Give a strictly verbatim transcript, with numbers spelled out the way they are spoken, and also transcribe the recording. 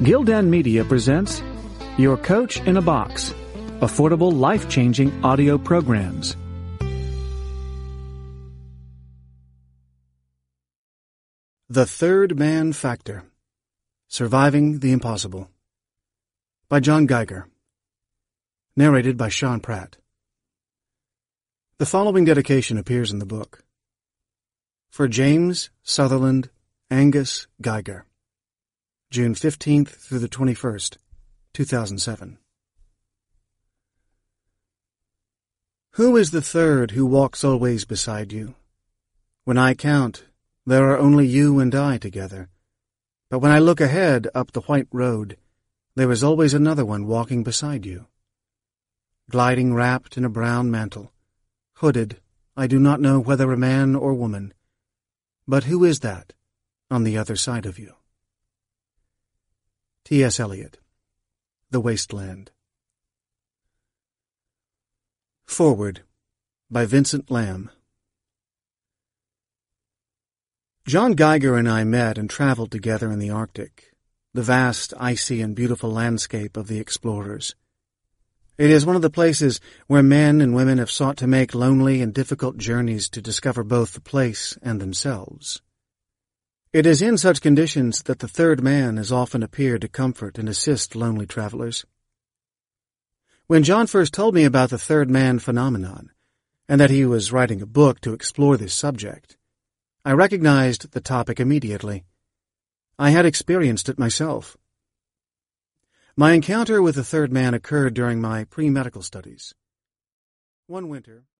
Gildan Media presents Your Coach in a Box, affordable, life-changing audio programs. The Third Man Factor, Surviving the Impossible, by John Geiger, narrated by Sean Pratt. The following dedication appears in the book. For James Sutherland Angus Geiger, June fifteenth through the twenty-first, two thousand seven. Who is the third who walks always beside you? When I count, there are only you and I together. But when I look ahead up the white road, there is always another one walking beside you. Gliding wrapped in a brown mantle, hooded, I do not know whether a man or woman. But who is that on the other side of you? T S Eliot, The Wasteland. Foreword by Vincent Lamb. John Geiger and I met and traveled together in the Arctic, the vast, icy, and beautiful landscape of the explorers. It is one of the places where men and women have sought to make lonely and difficult journeys to discover both the place and themselves. It is in such conditions that the third man has often appeared to comfort and assist lonely travelers. When John first told me about the third man phenomenon, and that he was writing a book to explore this subject, I recognized the topic immediately. I had experienced it myself. My encounter with the third man occurred during my pre-medical studies. One winter,